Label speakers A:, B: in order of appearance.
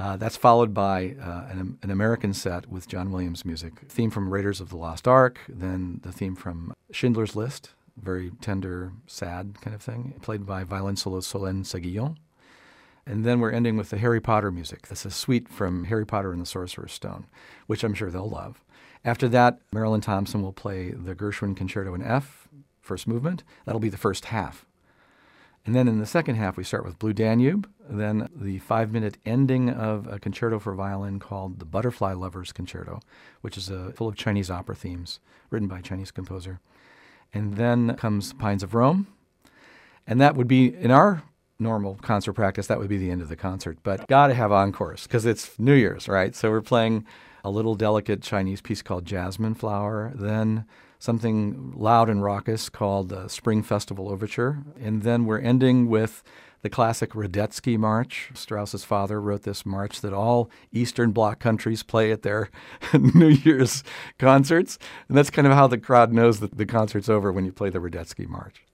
A: That's followed by an American set with John Williams music, theme from Raiders of the Lost Ark, then the theme from Schindler's List, very tender, sad kind of thing, played by violin solo Solène Séguillon. And then we're ending with the Harry Potter music. That's a suite from Harry Potter and the Sorcerer's Stone, which I'm sure they'll love. After that, Marilyn Thompson will play the Gershwin Concerto in F, first movement. That'll be the first half. And then in the second half, we start with Blue Danube, then the 5-minute ending of a concerto for violin called the Butterfly Lovers Concerto, which is full of Chinese opera themes, written by a Chinese composer. And then comes Pines of Rome. And that would be, in our normal concert practice, that would be the end of the concert. But got to have encores, because it's New Year's, right? So we're playing a little delicate Chinese piece called Jasmine Flower, then something loud and raucous called the Spring Festival Overture. And then we're ending with the classic Radetzky March. Strauss's father wrote this march that all Eastern Bloc countries play at their New Year's concerts. And that's kind of how the crowd knows that the concert's over, when you play the Radetzky March.